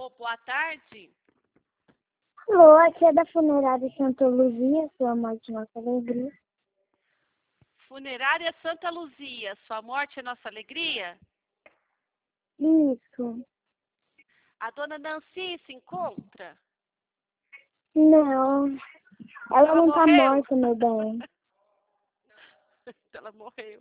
Alô, boa tarde. Alô, aqui é da Funerária Santa Luzia, sua morte, nossa alegria. Funerária Santa Luzia, sua morte é nossa alegria? Isso. A dona Nancy se encontra? Não, ela não tá morreu? morta, meu bem. Ela morreu.